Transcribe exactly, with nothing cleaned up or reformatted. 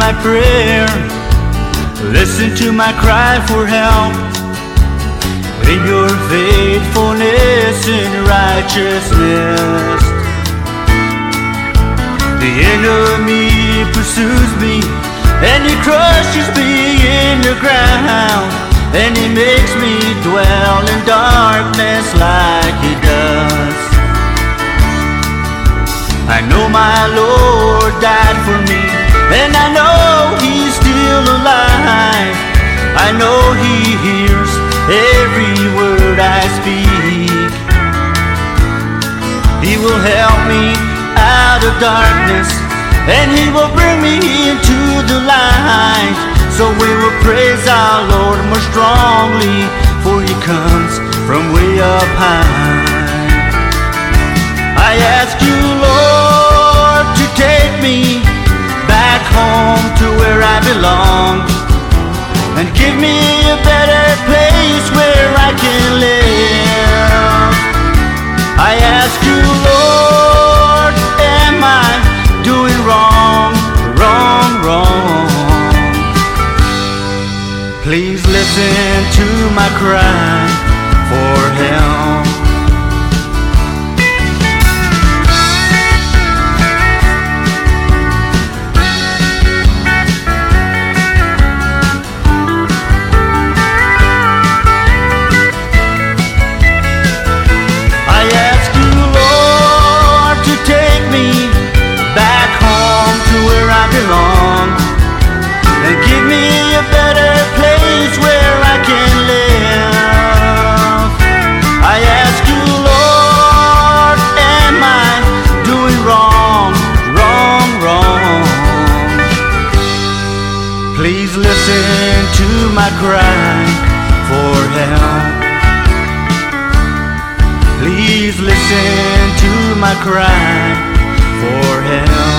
my prayer, listen to my cry for help. In your faithfulness and righteousness, the enemy pursues me, and he crushes me in the ground, and he makes me dwell in darkness like he does. I know my Lord died for me, and I know he's still alive. I know he hears every word I speak. He will help me out of darkness, and he will bring me into the light. So we will praise our Lord more strongly, for he comes from way up high. I ask you, Lord, to take me back home to where I belong, and give me a better place where I can live. I ask you, Lord, am I doing wrong, wrong, wrong? Please listen to my cry for help. Please listen to my cry for help. Please listen to my cry for help.